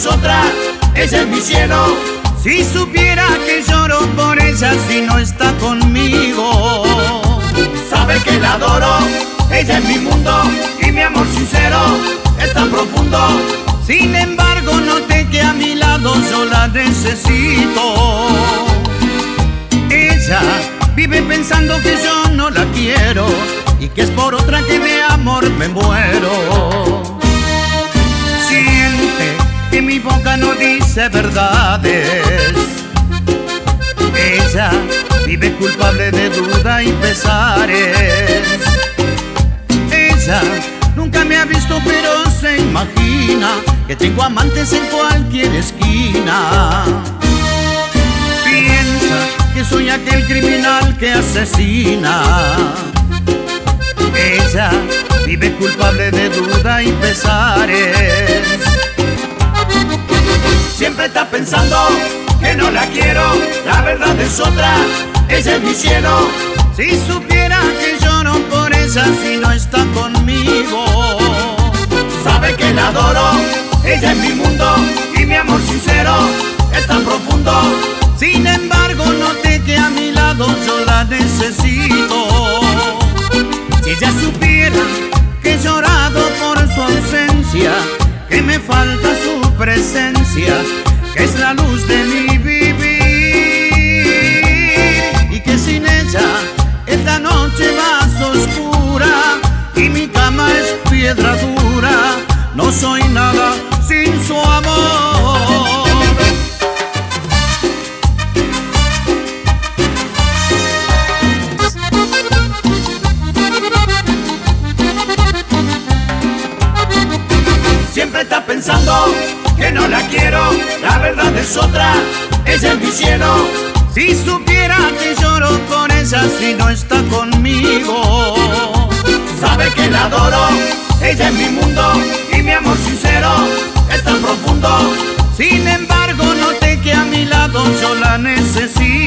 otra, ella es mi cielo. Si supiera que lloro por ella si no está conmigo. Sabe que la adoro, ella es mi mundo y mi amor sincero es tan profundo. Sin embargo noté que a mi lado yo la necesito. Ella vive pensando que yo no la quiero y que es por otra que de amor me muero. Siente que mi boca no dice verdades. Ella vive culpable de duda y pesares. Ella nunca me ha visto pero se imagina que tengo amantes en cualquier esquina. Piensa que soy aquel criminal que asesina. Ella vive culpable de duda y pesares. Siempre está pensando que no la quiero, la verdad es otra, ella es mi cielo. Si supiera que lloro por ella si no está conmigo. Sabe que la adoro, ella es mi mundo y mi amor sincero es tan profundo. Sin embargo noté que a mi lado yo la necesito. Si ella supiera que he llorado por su ausencia, que me falta su presencia, que es la luz de mi vivir, y que sin ella esta noche más oscura y mi cama es piedra dura, no soy nada sin su amor. Siempre está pensando que no la quiero, la verdad es otra, ella es mi cielo. Si supiera que lloro por ella si no está conmigo. Sabe que la adoro, ella es mi mundo y mi amor sincero es tan profundo. Sin embargo noté que a mi lado yo la necesito.